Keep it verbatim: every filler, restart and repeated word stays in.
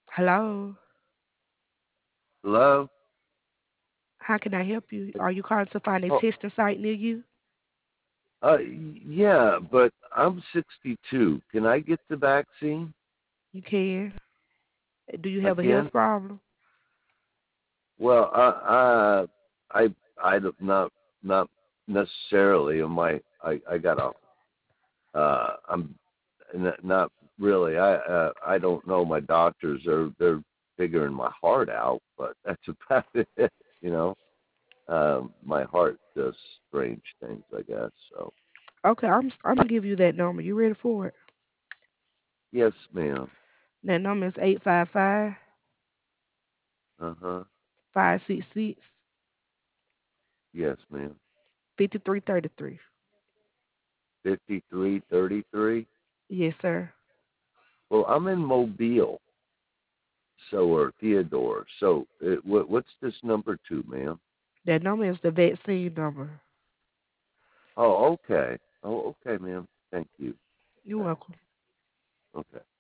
Hello. Hello? How can I help you? Are you calling to find a Oh, testing site near you? uh, yeah, but I'm sixty-two. Can I get the vaccine? You can. Do you I have a can. health problem? Well, uh, I, I, I don't- not, not necessarily. My, I, I got a, uh, I'm n- not really. I, uh, I don't know. My doctors are, they're figuring my heart out, but that's about it. You know, um, my heart does strange things, I guess. So, Okay, I'm I'm gonna give you that number. You ready for it? yes, ma'am. That number is eight five five Uh huh. five six six Yes, ma'am. fifty three thirty three. fifty-three thirty-three. Yes, sir. Well, I'm in Mobile, so or Theodore. So, it, what, what's this number to, ma'am? That number is the vaccine number. Oh, okay. Oh, okay, ma'am. Thank you. You're Okay. welcome. Okay.